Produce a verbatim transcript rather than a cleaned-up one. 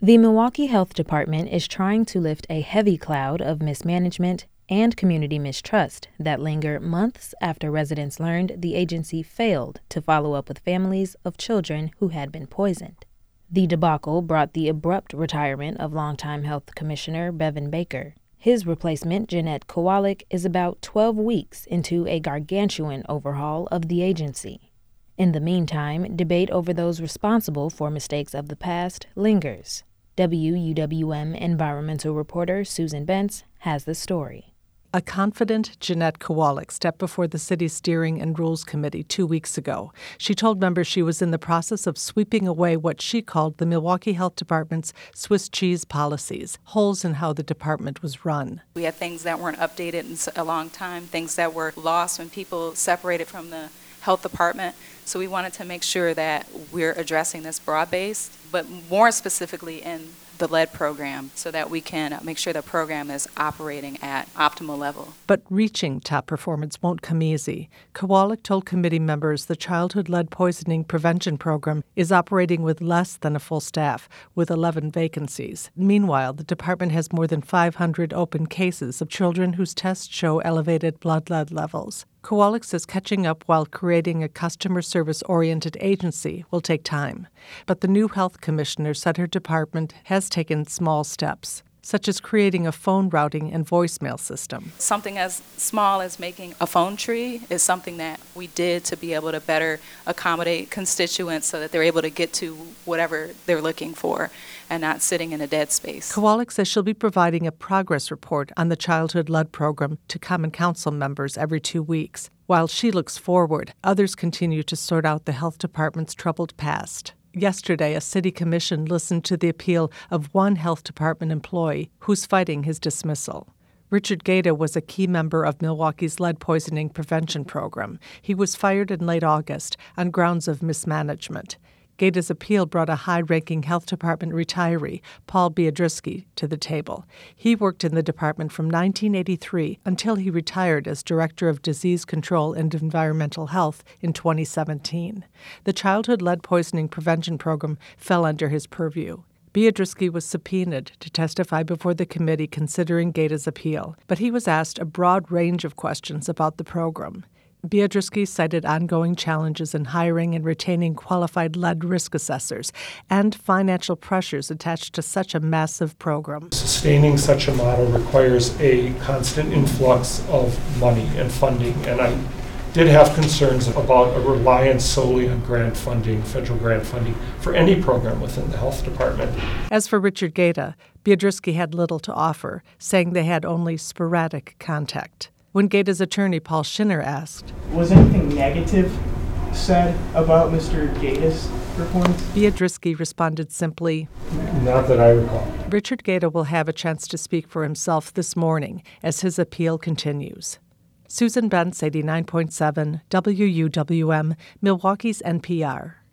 The Milwaukee Health Department is trying to lift a heavy cloud of mismanagement and community mistrust that linger months after residents learned the agency failed to follow up with families of children who had been poisoned. The debacle brought the abrupt retirement of longtime Health Commissioner Bevan Baker. His replacement, Jeanette Kowalik, is about twelve weeks into a gargantuan overhaul of the agency. In the meantime, debate over those responsible for mistakes of the past lingers. W U W M environmental reporter Susan Bentz has the story. A confident Jeanette Kowalik stepped before the city's Steering and Rules Committee two weeks ago. She told members she was in the process of sweeping away what she called the Milwaukee Health Department's Swiss cheese policies, holes in how the department was run. We had things that weren't updated in a long time, things that were lost when people separated from the health department. So we wanted to make sure that we're addressing this broad-based, but more specifically in the lead program, so that we can make sure the program is operating at optimal level. But reaching top performance won't come easy. Kowalik told committee members the Childhood Lead Poisoning Prevention Program is operating with less than a full staff, with eleven vacancies. Meanwhile, the department has more than five hundred open cases of children whose tests show elevated blood lead levels. Kowalik says catching up while creating a customer service-oriented agency will take time. But the new health commissioner said her department has taken small steps, such as creating a phone routing and voicemail system. Something as small as making a phone tree is something that we did to be able to better accommodate constituents so that they're able to get to whatever they're looking for and not sitting in a dead space. Kowalik says she'll be providing a progress report on the Childhood Lead Program to Common Council members every two weeks. While she looks forward, others continue to sort out the health department's troubled past. Yesterday, a city commission listened to the appeal of one health department employee who's fighting his dismissal. Richard Gaeta was a key member of Milwaukee's lead poisoning prevention program. He was fired in late August on grounds of mismanagement. Gaeta's appeal brought a high-ranking health department retiree, Paul Biedrzycki, to the table. He worked in the department from nineteen eighty-three until he retired as Director of Disease Control and Environmental Health in twenty seventeen. The Childhood Lead Poisoning Prevention Program fell under his purview. Biedrzycki was subpoenaed to testify before the committee considering Gaeta's appeal, but he was asked a broad range of questions about the program. Biedrzycki cited ongoing challenges in hiring and retaining qualified lead risk assessors and financial pressures attached to such a massive program. Sustaining such a model requires a constant influx of money and funding, and I did have concerns about a reliance solely on grant funding, federal grant funding, for any program within the health department. As for Richard Gaeta, Biedrzycki had little to offer, saying they had only sporadic contact. When Gaeta's attorney, Paul Schinner, asked, "Was anything negative said about Mister Gaeta's performance?" Biedrzycki responded simply, "Not that I recall." Richard Gaeta will have a chance to speak for himself this morning as his appeal continues. Susan Bentz, eighty-nine point seven, W U W M, Milwaukee's N P R.